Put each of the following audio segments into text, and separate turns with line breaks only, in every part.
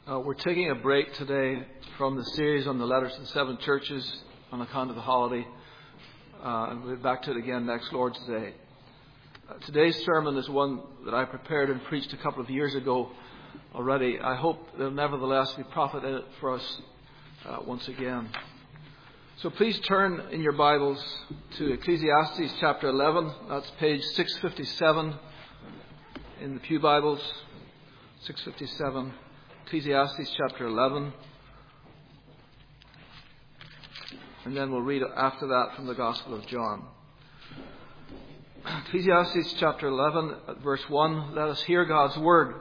We're taking a break today from the series on the letters to the seven churches on account of the holiday. And we'll be back to it again next Lord's Day. Today's sermon is one that I prepared and preached a couple of years ago already. I hope there'll nevertheless be profit in it for us once again. So please turn in your Bibles to Ecclesiastes chapter 11. That's page 657 in the Pew Bibles. 657. Ecclesiastes chapter 11. And then we'll read after that from the Gospel of John. Ecclesiastes chapter 11 at verse 1. Let us hear God's word.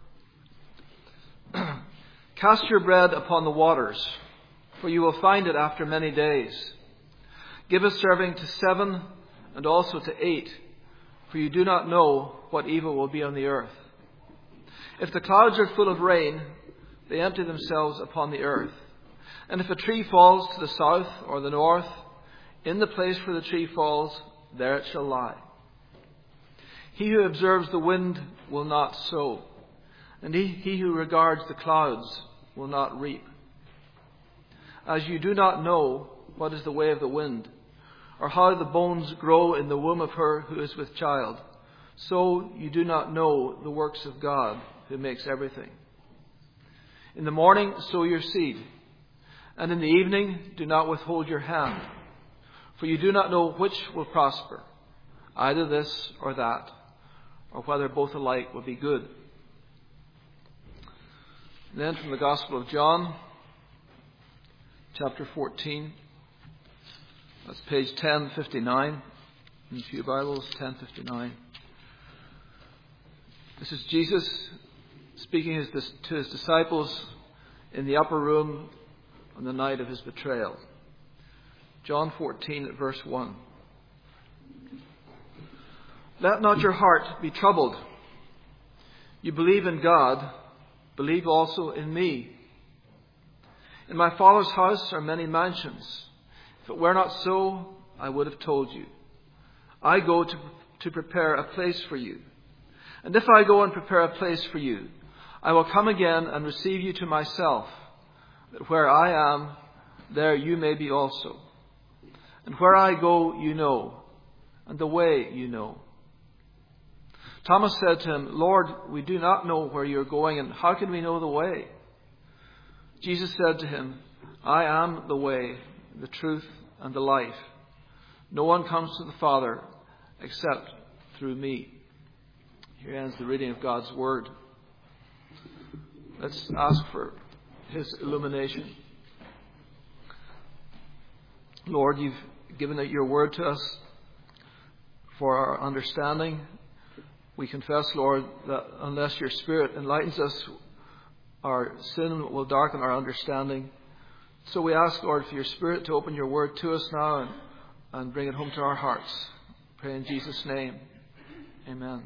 Cast your bread upon the waters, for you will find it after many days. Give a serving to 7 and also to 8, for you do not know what evil will be on the earth. If the clouds are full of rain, they empty themselves upon the earth. And if a tree falls to the south or the north, in the place where the tree falls, there it shall lie. He who observes the wind will not sow, and he who regards the clouds will not reap. As you do not know what is the way of the wind, or how the bones grow in the womb of her who is with child, so you do not know the works of God who makes everything. In the morning sow your seed, and in the evening do not withhold your hand, for you do not know which will prosper, either this or that, or whether both alike will be good. And then from the Gospel of John, chapter 14, that's page 1059 in the Pew Bibles, 1059. This is Jesus speaking to his disciples in the upper room on the night of his betrayal. John 14 at verse 1. Let not your heart be troubled. You believe in God, believe also in me. In my Father's house are many mansions. If it were not so, I would have told you. I go to prepare a place for you. And if I go and prepare a place for you, I will come again and receive you to myself, that where I am, there you may be also. And where I go, you know, and the way you know. Thomas said to him, Lord, we do not know where you are going, and how can we know the way? Jesus said to him, I am the way, the truth, and the life. No one comes to the Father except through me. Here ends the reading of God's word. Let's ask for his illumination. Lord, you've given your word to us for our understanding. We confess, Lord, that unless your Spirit enlightens us, our sin will darken our understanding. So we ask, Lord, for your Spirit to open your word to us now and bring it home to our hearts. Pray in Jesus' name. Amen.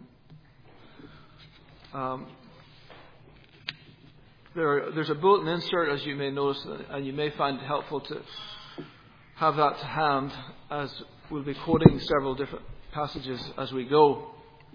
There's a bulletin insert, as you may notice, and you may find it helpful to have that to hand, as we'll be quoting several different passages as we go.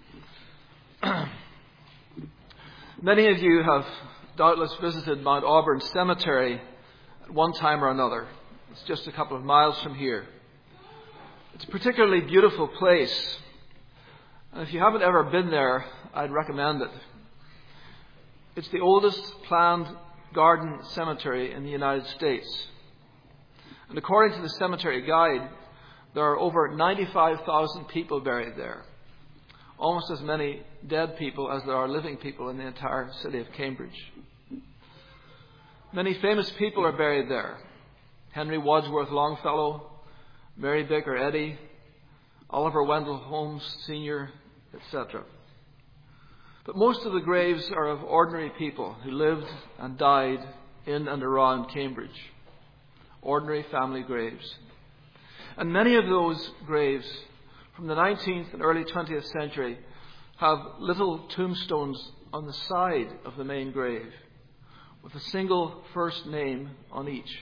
Many of you have doubtless visited Mount Auburn Cemetery at one time or another. It's just a couple of miles from here. It's a particularly beautiful place, and if you haven't ever been there, I'd recommend it. It's the oldest planned garden cemetery in the United States. And according to the cemetery guide, there are over 95,000 people buried there. Almost as many dead people as there are living people in the entire city of Cambridge. Many famous people are buried there. Henry Wadsworth Longfellow, Mary Baker Eddy, Oliver Wendell Holmes Sr., etc. But most of the graves are of ordinary people who lived and died in and around Cambridge. Ordinary family graves. And many of those graves from the 19th and early 20th century have little tombstones on the side of the main grave with a single first name on each.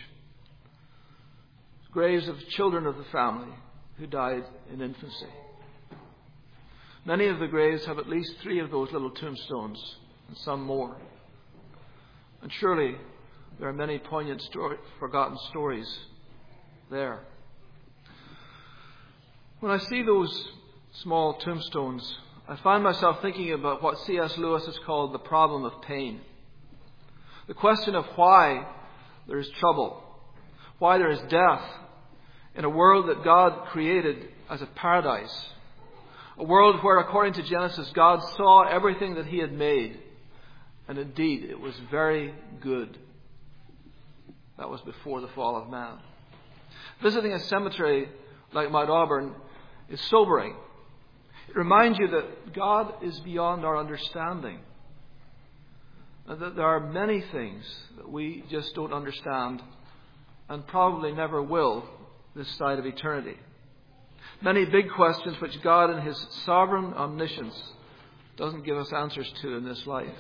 Graves of children of the family who died in infancy. Many of the graves have at least 3 of those little tombstones, and some more. And surely there are many poignant forgotten stories there. When I see those small tombstones, I find myself thinking about what C.S. Lewis has called the problem of pain. The question of why there is trouble, why there is death in a world that God created as a paradise. A world where, according to Genesis, God saw everything that He had made. And indeed, it was very good. That was before the fall of man. Visiting a cemetery like Mount Auburn is sobering. It reminds you that God is beyond our understanding. And that there are many things that we just don't understand and probably never will this side of eternity. Many big questions which God in His sovereign omniscience doesn't give us answers to in this life.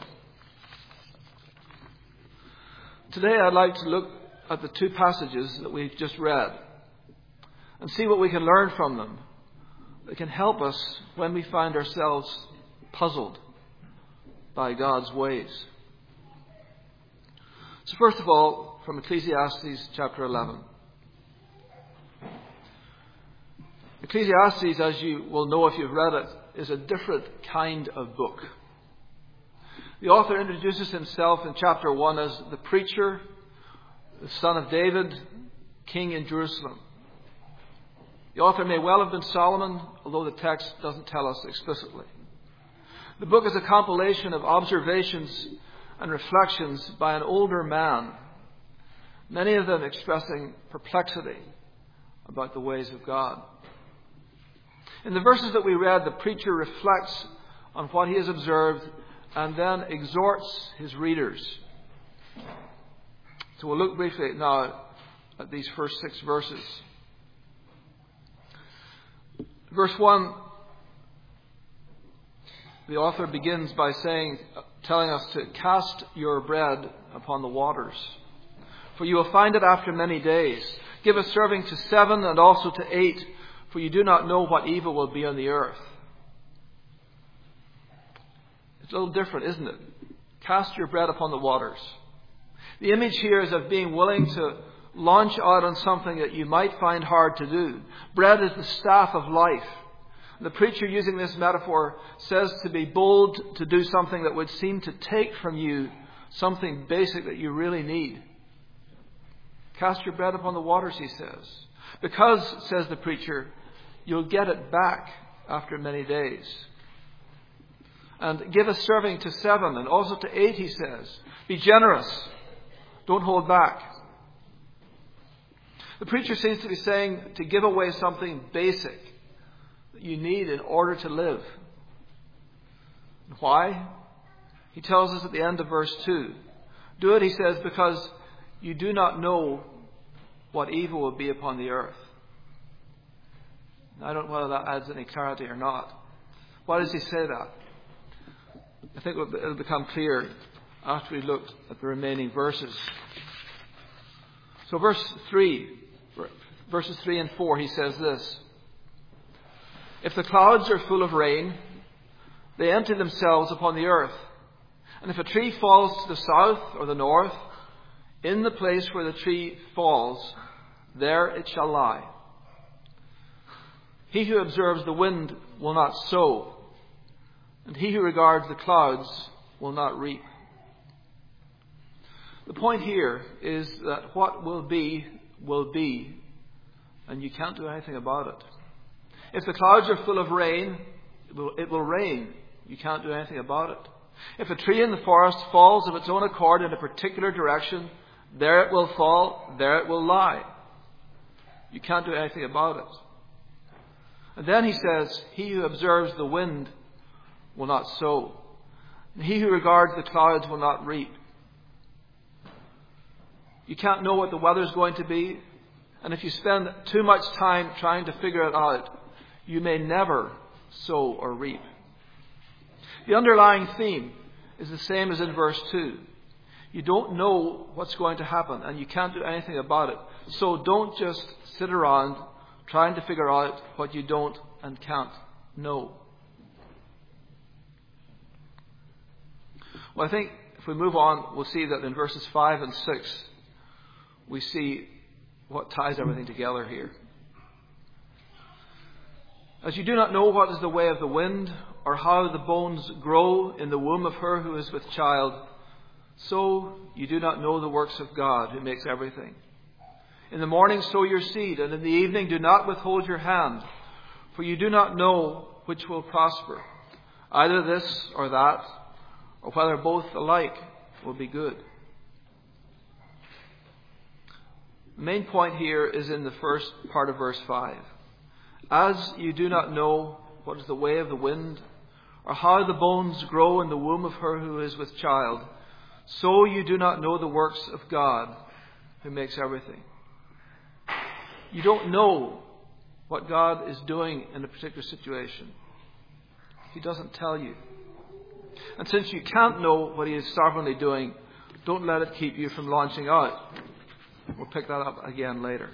Today I'd like to look at the two passages that we've just read and see what we can learn from them that can help us when we find ourselves puzzled by God's ways. So first of all, from Ecclesiastes chapter 11. Ecclesiastes, as you will know if you've read it, is a different kind of book. The author introduces himself in chapter 1 as the preacher, the son of David, king in Jerusalem. The author may well have been Solomon, although the text doesn't tell us explicitly. The book is a compilation of observations and reflections by an older man, many of them expressing perplexity about the ways of God. In the verses that we read, the preacher reflects on what he has observed and then exhorts his readers. So we'll look briefly now at these first 6 verses. Verse 1, the author begins by telling us to cast your bread upon the waters, for you will find it after many days. Give a serving to 7 and also to 8, for you do not know what evil will be on the earth. It's a little different, isn't it? Cast your bread upon the waters. The image here is of being willing to launch out on something that you might find hard to do. Bread is the staff of life. The preacher, using this metaphor, says to be bold to do something that would seem to take from you something basic that you really need. Cast your bread upon the waters, he says. Because, says the preacher, you'll get it back after many days. And give a serving to 7 and also to 8, he says. Be generous. Don't hold back. The preacher seems to be saying to give away something basic that you need in order to live. Why? He tells us at the end of verse 2. Do it, he says, because you do not know what evil will be upon the earth. I don't know whether that adds any clarity or not. Why does he say that? I think it'll become clear after we look at the remaining verses. So verses 3 and 4, he says this. If the clouds are full of rain, they empty themselves upon the earth. And if a tree falls to the south or the north, in the place where the tree falls, there it shall lie. He who observes the wind will not sow, and he who regards the clouds will not reap. The point here is that what will be, and you can't do anything about it. If the clouds are full of rain, it will rain. You can't do anything about it. If a tree in the forest falls of its own accord in a particular direction, there it will fall, there it will lie. You can't do anything about it. And then he says, he who observes the wind will not sow. And he who regards the clouds will not reap. You can't know what the weather's going to be. And if you spend too much time trying to figure it out, you may never sow or reap. The underlying theme is the same as in verse 2. You don't know what's going to happen, and you can't do anything about it. So don't just sit around trying to figure out what you don't and can't know. Well, I think If we move on, we'll see that in verses 5 and 6, we see what ties everything together here. As you do not know what is the way of the wind, or how the bones grow in the womb of her who is with child, so you do not know the works of God who makes everything. In the morning sow your seed, and in the evening do not withhold your hand, for you do not know which will prosper, either this or that, or whether both alike will be good. The main point here is in the first part of verse 5. As you do not know what is the way of the wind, or how the bones grow in the womb of her who is with child, so you do not know the works of God who makes everything. You don't know what God is doing in a particular situation. He doesn't tell you. And since you can't know what He is sovereignly doing, don't let it keep you from launching out. We'll pick that up again later.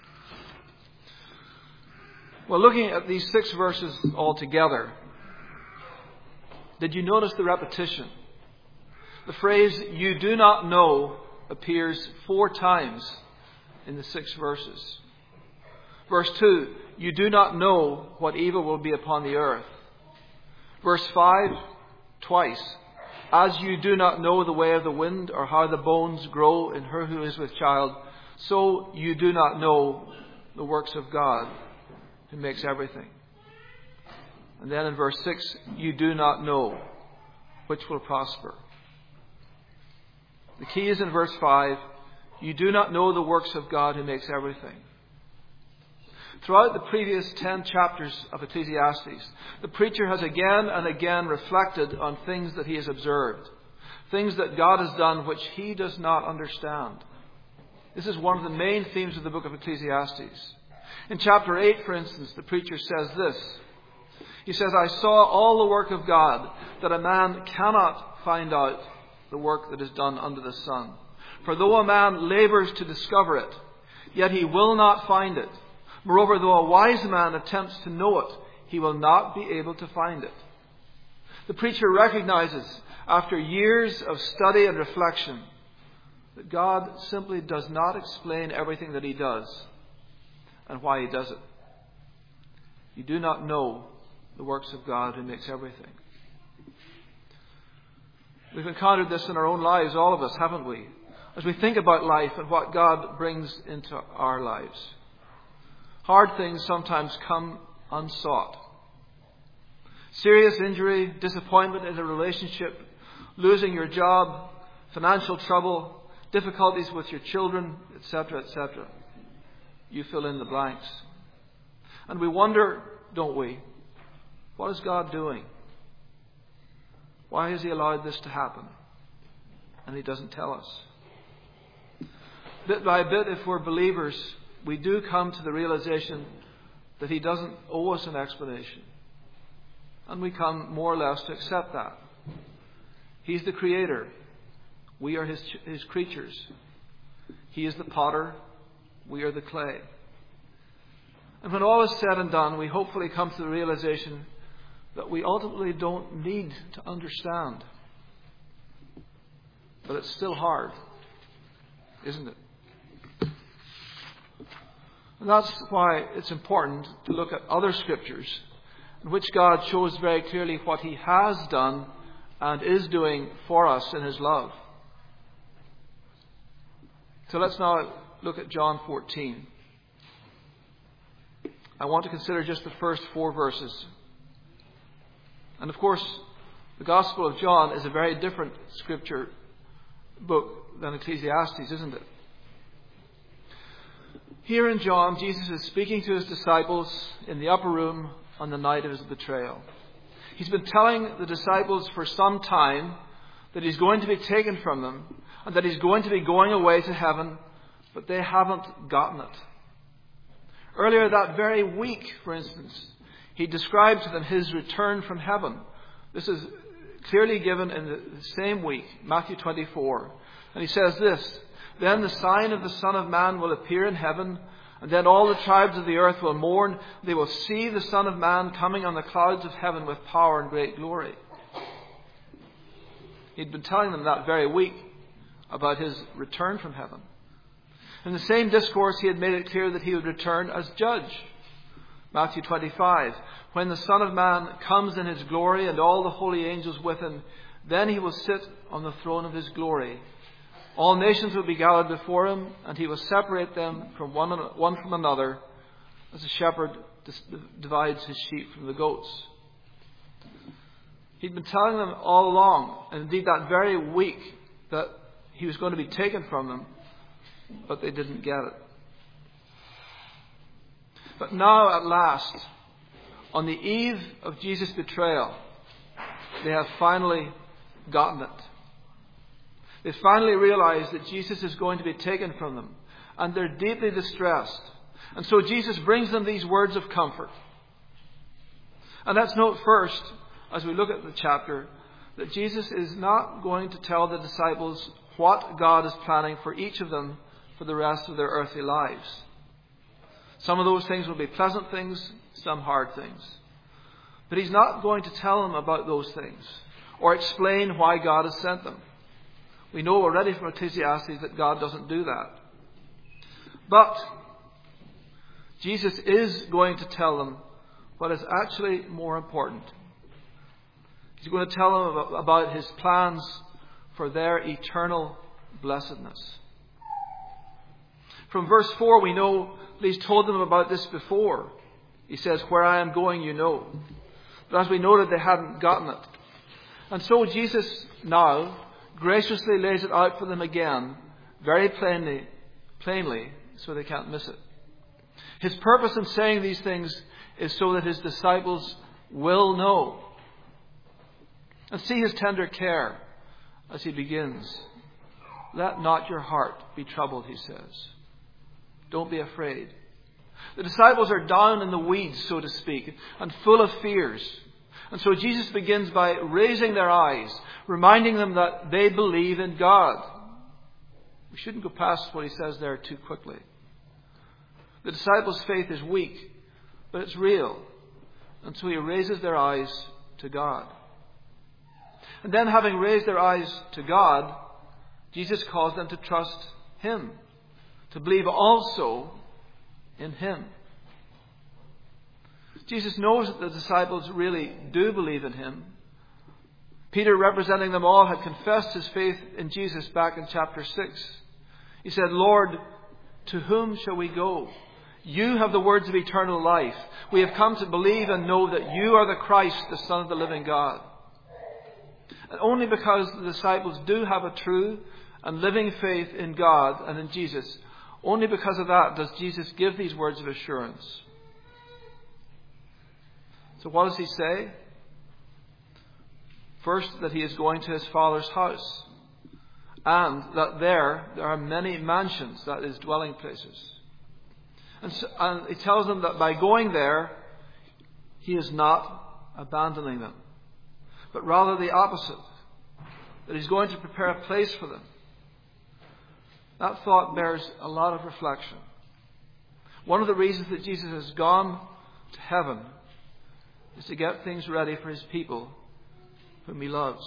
Well, looking at these 6 verses all together, did you notice the repetition? The phrase, you do not know, appears 4 times in the 6 verses. Verse 2, you do not know what evil will be upon the earth. Verse 5, twice, as you do not know the way of the wind, or how the bones grow in her who is with child, so you do not know the works of God who makes everything. And then in verse 6, you do not know which will prosper. The key is in verse 5, you do not know the works of God who makes everything. Throughout the previous 10 chapters of Ecclesiastes, the preacher has again and again reflected on things that he has observed, things that God has done which he does not understand. This is one of the main themes of the book of Ecclesiastes. In chapter 8, for instance, the preacher says this. He says, I saw all the work of God, that a man cannot find out the work that is done under the sun. For though a man labors to discover it, yet he will not find it. Moreover, though a wise man attempts to know it, he will not be able to find it. The preacher recognizes, after years of study and reflection, that God simply does not explain everything that He does and why He does it. You do not know the works of God who makes everything. We've encountered this in our own lives, all of us, haven't we? As we think about life and what God brings into our lives. Hard things sometimes come unsought. Serious injury, disappointment in a relationship, losing your job, financial trouble, difficulties with your children, etc., etc. You fill in the blanks. And we wonder, don't we, what is God doing? Why has He allowed this to happen? And He doesn't tell us. Bit by bit, if we're believers, we do come to the realization that He doesn't owe us an explanation. And we come more or less to accept that. He's the Creator. We are His creatures. He is the potter. We are the clay. And when all is said and done, we hopefully come to the realization that we ultimately don't need to understand. But it's still hard, isn't it? And that's why it's important to look at other scriptures in which God shows very clearly what He has done and is doing for us in His love. So let's now look at John 14. I want to consider just the first 4 verses. And of course, the Gospel of John is a very different scripture book than Ecclesiastes, isn't it? Here in John, Jesus is speaking to His disciples in the upper room on the night of His betrayal. He's been telling the disciples for some time that He's going to be taken from them and that He's going to be going away to heaven, but they haven't gotten it. Earlier that very week, for instance, He described to them His return from heaven. This is clearly given in the same week, Matthew 24. And He says this, Then the sign of the Son of Man will appear in heaven, and then all the tribes of the earth will mourn. They will see the Son of Man coming on the clouds of heaven with power and great glory. He'd been telling them that very week about his return from heaven. In the same discourse, he had made it clear that he would return as judge. Matthew 25, when the Son of Man comes in his glory and all the holy angels with him, then he will sit on the throne of his glory. All nations will be gathered before him, and he will separate them from one from another, as a shepherd divides his sheep from the goats. He'd been telling them all along, and indeed that very week, that he was going to be taken from them, but they didn't get it. But now, at last, on the eve of Jesus' betrayal, they have finally gotten it. They finally realize that Jesus is going to be taken from them, and they're deeply distressed. And so Jesus brings them these words of comfort. And let's note first, as we look at the chapter, that Jesus is not going to tell the disciples what God is planning for each of them for the rest of their earthly lives. Some of those things will be pleasant things, some hard things. But he's not going to tell them about those things or explain why God has sent them. We know already from Ecclesiastes that God doesn't do that. But Jesus is going to tell them what is actually more important. He's going to tell them about his plans for their eternal blessedness. From verse 4 we know that he's told them about this before. He says, where I am going you know. But as we noted, they hadn't gotten it. And so Jesus now graciously lays it out for them again, very plainly, so they can't miss it. His purpose in saying these things is so that his disciples will know. And see his tender care as he begins. Let not your heart be troubled, he says. Don't be afraid. The disciples are down in the weeds, so to speak, and full of fears. And so Jesus begins by raising their eyes, reminding them that they believe in God. We shouldn't go past what he says there too quickly. The disciples' faith is weak, but it's real. And so he raises their eyes to God. And then, having raised their eyes to God, Jesus calls them to trust him, to believe also in him. Jesus knows that the disciples really do believe in him. Peter, representing them all, had confessed his faith in Jesus back in chapter 6. He said, Lord, to whom shall we go? You have the words of eternal life. We have come to believe and know that you are the Christ, the Son of the living God. And only because the disciples do have a true and living faith in God and in Jesus, only because of that does Jesus give these words of assurance. So what does he say? First, that he is going to his Father's house, and that there are many mansions, that is, dwelling places. And he tells them that by going there, he is not abandoning them, but rather the opposite, that he's going to prepare a place for them. That thought bears a lot of reflection. One of the reasons that Jesus has gone to heaven is to get things ready for his people whom he loves.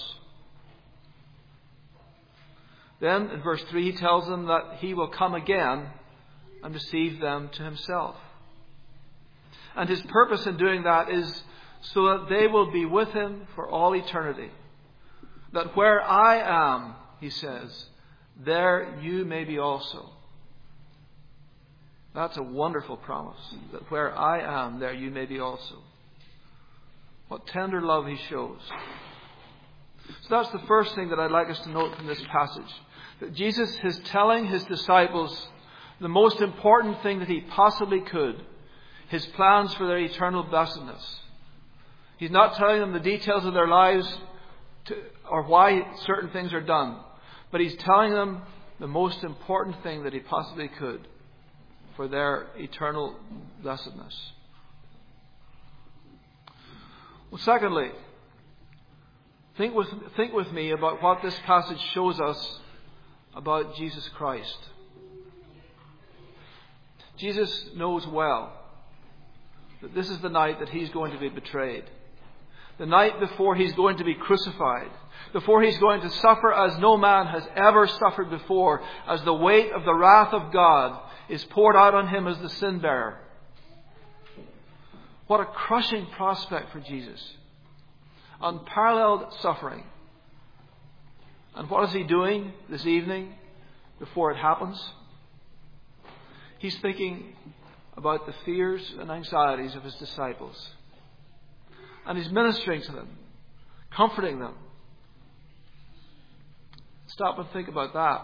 Then in verse 3 he tells them that he will come again and receive them to himself. And his purpose in doing that is so that they will be with him for all eternity. That where I am, he says, there you may be also. That's a wonderful promise. That where I am, there you may be also. What tender love he shows. So that's the first thing that I'd like us to note from this passage. That Jesus is telling his disciples the most important thing that he possibly could. His plans for their eternal blessedness. He's not telling them the details of their lives or why certain things are done. But he's telling them the most important thing that he possibly could for their eternal blessedness. Well, secondly, think with me about what this passage shows us about Jesus Christ. Jesus knows well that this is the night that he's going to be betrayed. The night before he's going to be crucified. before He's going to suffer as no man has ever suffered before, as the weight of the wrath of God is poured out on Him as the sin bearer. What a crushing prospect for Jesus. Unparalleled suffering. And what is He doing this evening before it happens? He's thinking about the fears and anxieties of His disciples. And He's ministering to them, comforting them. Stop and think about that.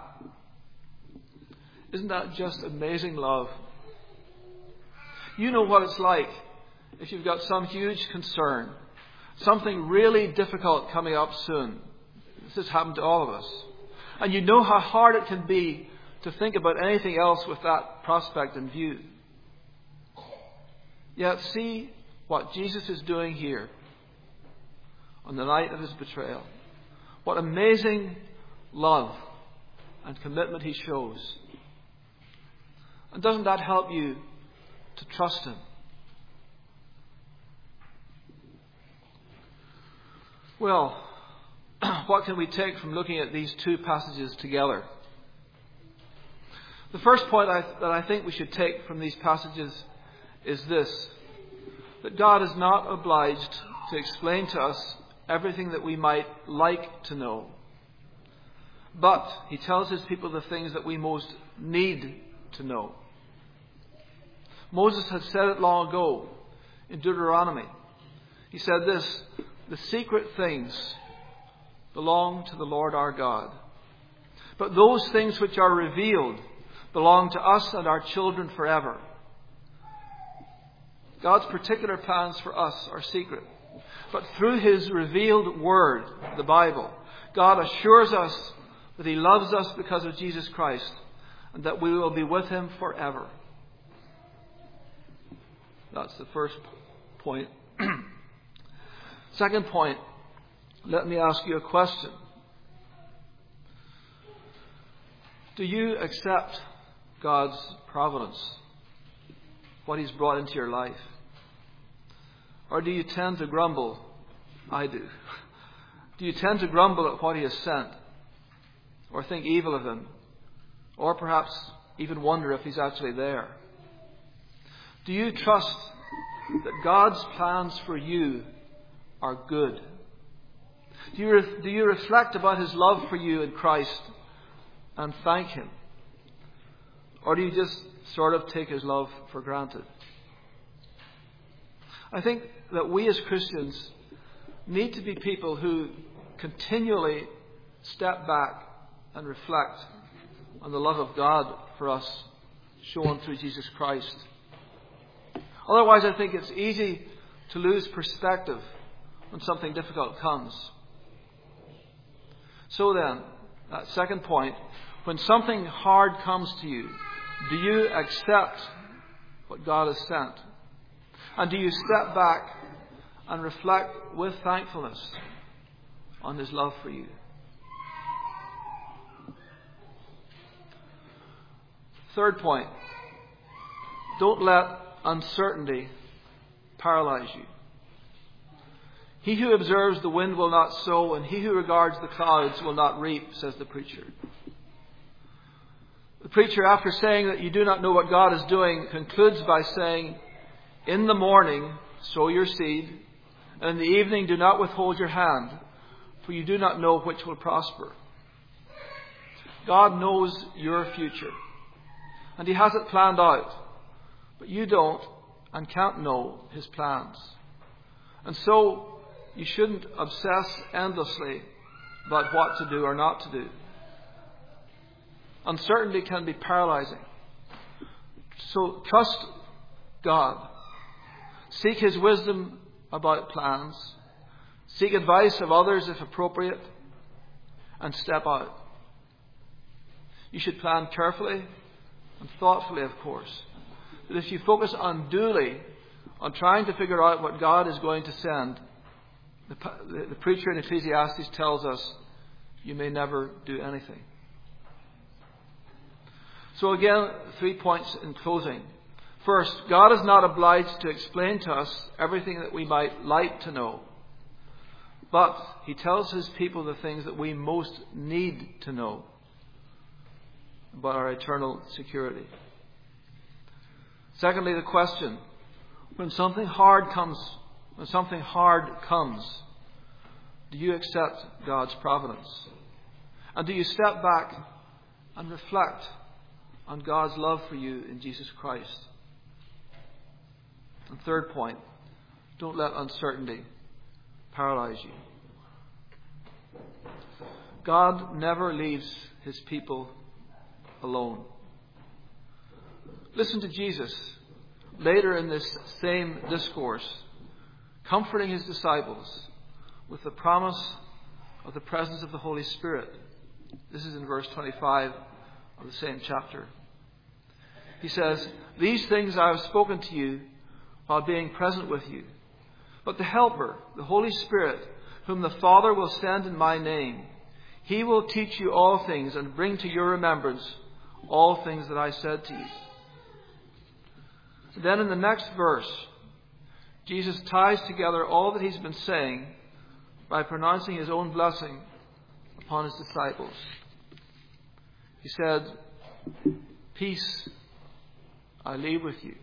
Isn't that just amazing love? You know what it's like if you've got some huge concern, something really difficult coming up soon. This has happened to all of us. And you know how hard it can be to think about anything else with that prospect in view. Yet see what Jesus is doing here on the night of His betrayal. What amazing love and commitment He shows. And doesn't that help you to trust Him? Well, what can we take from looking at these two passages together? The first point that I think we should take from these passages is this: that God is not obliged to explain to us everything that we might like to know. But He tells His people the things that we most need to know. Moses had said it long ago in Deuteronomy. He said this: the secret things belong to the Lord our God. But those things which are revealed belong to us and our children forever. God's particular plans for us are secret. But through His revealed Word, the Bible, God assures us that He loves us because of Jesus Christ and that we will be with Him forever. That's the first point. Second point, let me ask you a question. Do you accept God's providence, what He's brought into your life? Or do you tend to grumble? I do. Do you tend to grumble at what He has sent? Or think evil of Him? Or perhaps even wonder if He's actually there? Do you trust that God's plans for you are good? Do you reflect about His love for you in Christ and thank Him? Or do you just sort of take His love for granted? I think that we as Christians need to be people who continually step back and reflect on the love of God for us shown through Jesus Christ. Otherwise, I think it's easy to lose perspective when something difficult comes. So then, that second point, when something hard comes to you, do you accept what God has sent? And do you step back and reflect with thankfulness on His love for you? Third point, don't let uncertainty paralyze you. He who observes the wind will not sow, and he who regards the clouds will not reap, says the preacher. The preacher, after saying that you do not know what God is doing, concludes by saying, in the morning sow your seed, and in the evening do not withhold your hand, for you do not know which will prosper. God knows your future, and He has it planned out, but you don't and can't know His plans. And so you shouldn't obsess endlessly about what to do or not to do. Uncertainty can be paralyzing. So trust God. Seek His wisdom about plans. Seek advice of others if appropriate. And step out. You should plan carefully and thoughtfully, of course. But if you focus unduly on trying to figure out what God is going to send, the preacher in Ecclesiastes tells us you may never do anything. So again, 3 points in closing. First, God is not obliged to explain to us everything that we might like to know. But he tells his people the things that we most need to know about our eternal security. Secondly, the question, when something hard comes, do you accept God's providence? And do you step back and reflect on God's love for you in Jesus Christ? And third point, don't let uncertainty paralyze you. God never leaves his people alone. Listen to Jesus later in this same discourse, comforting his disciples with the promise of the presence of the Holy Spirit. This is in verse 25 of the same chapter. He says, "These things I have spoken to you while being present with you. But the Helper, the Holy Spirit, whom the Father will send in my name, he will teach you all things and bring to your remembrance all things that I said to you." Then in the next verse, Jesus ties together all that he's been saying by pronouncing his own blessing upon his disciples. He said, "Peace I leave with you.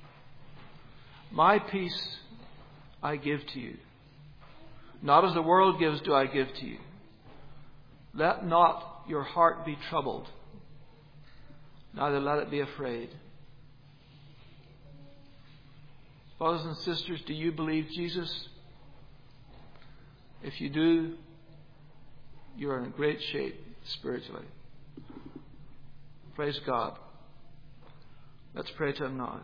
My peace I give to you. Not as the world gives do I give to you. Let not your heart be troubled, neither let it be afraid." Brothers and sisters, do you believe Jesus? If you do, you are in great shape spiritually. Praise God. Let's pray to him now.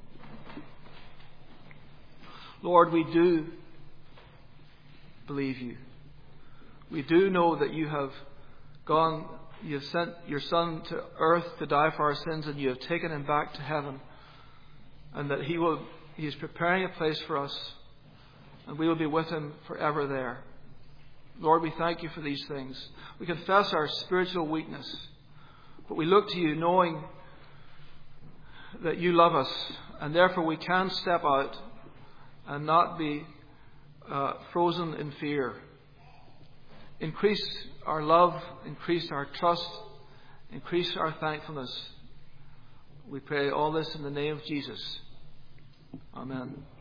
Lord, we do believe you. We do know that you have sent your Son to earth to die for our sins, and you have taken him back to heaven, and that he is preparing a place for us, and we will be with him forever there. Lord, we thank you for these things. We confess our spiritual weakness, but we look to you knowing that you love us, and therefore we can step out and not be frozen in fear. Increase our love, increase our trust, increase our thankfulness. We pray all this in the name of Jesus. Amen.